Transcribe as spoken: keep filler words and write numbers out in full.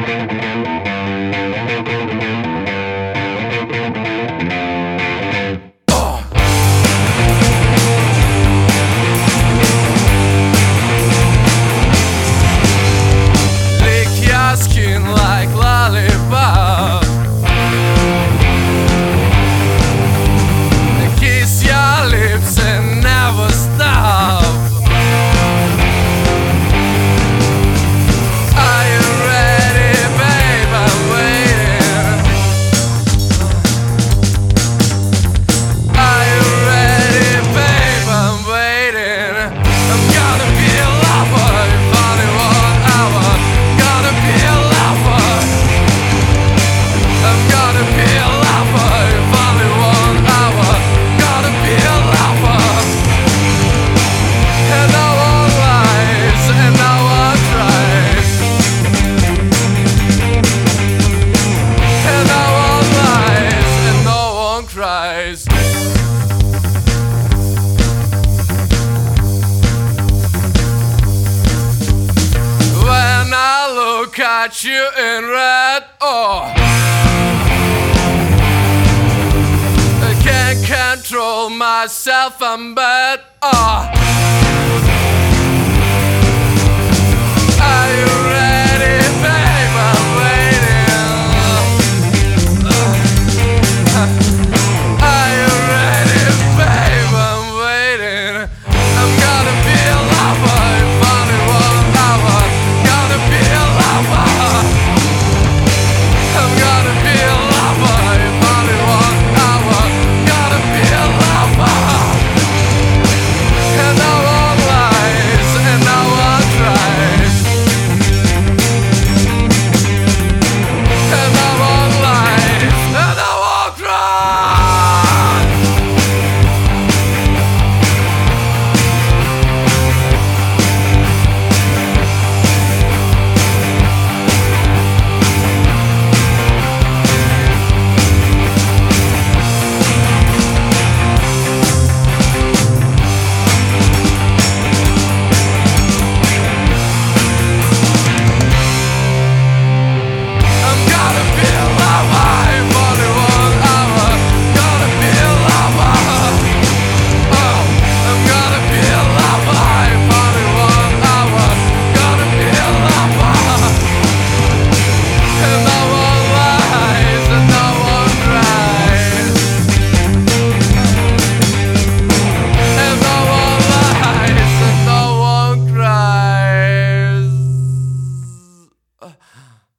Got you in red, oh, I can't control myself, I'm bad, oh. Are you ready, babe? I'm waiting. Are you ready, babe? I'm waiting. I'm gonna be a lover if only one hour. Gonna be a lover. I'm gonna be a lover if only one hour. Gonna be a lover. And no one lies and no one tries. And no one lies and no one cries. I'm gonna be a lover if only one hour. Gonna be a lover. Oh, I'm gonna be a lover if only one hour. Gonna be a lover. And no one lies and no one cries. And no one lies and no one cries.